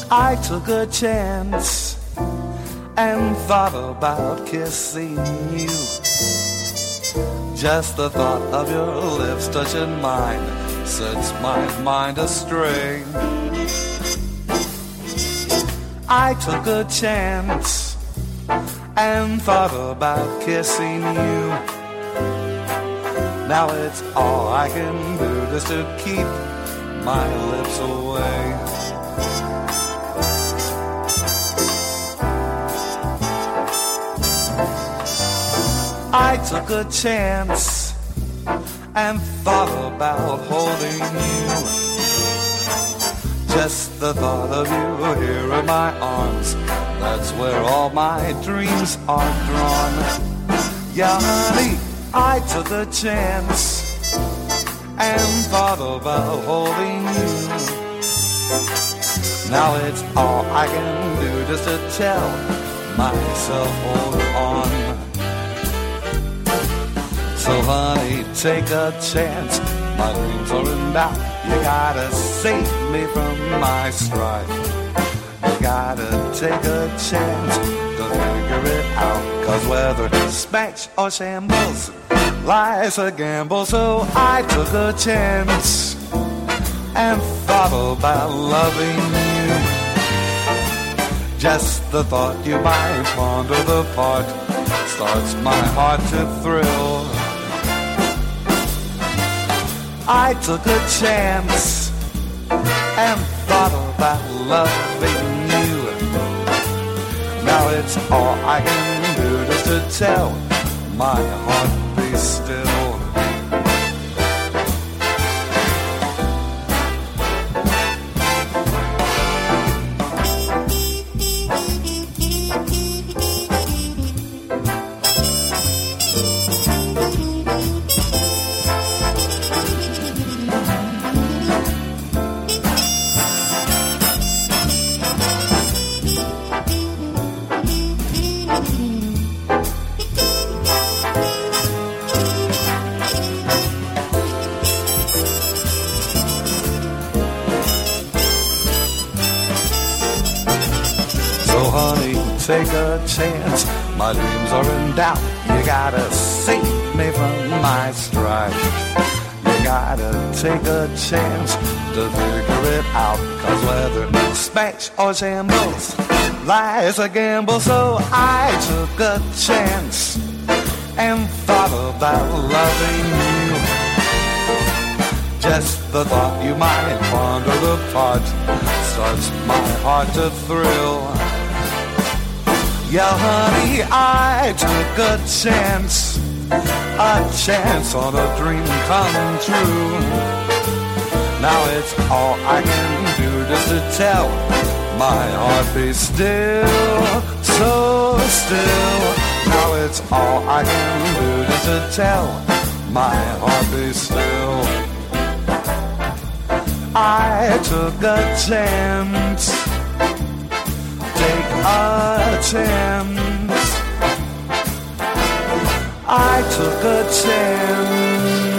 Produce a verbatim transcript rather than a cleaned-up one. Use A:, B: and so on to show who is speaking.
A: I took a chance and thought about kissing you. Just the thought of your lips touching mine sets my mind astray. I took a chance and thought about kissing you. Now it's all I can do just to keep my lips away. I took a chance and thought about holding you. Just the thought of you here in my arms, that's where all my dreams are drawn. Yeah, honey, I took a chance and thought about holding you. Now it's all I can do just to tell myself hold on. So honey, take a chance, my dreams are in doubt. You gotta save me from my strife. You gotta take a chance to figure it out. Cause whether smash or shambles, life's a gamble. So I took a chance and thought about loving you. Just the thought you might wander the part starts my heart to thrill. I took a chance and thought about loving you. Now it's all I can do just to tell my heart be still. Take a chance, my dreams are in doubt. You gotta save me from my strife. You gotta take a chance to figure it out. Cause whether smash or shambles, life's a gamble. So I took a chance and thought about loving you. Just the thought you might wander the part starts my heart to thrill. Yeah, honey, I took a chance, a chance on a dream come true. Now it's all I can do just to tell my heart be still, so still. Now it's all I can do just to tell my heart be still. I took a chance, take a chance. I took a chance.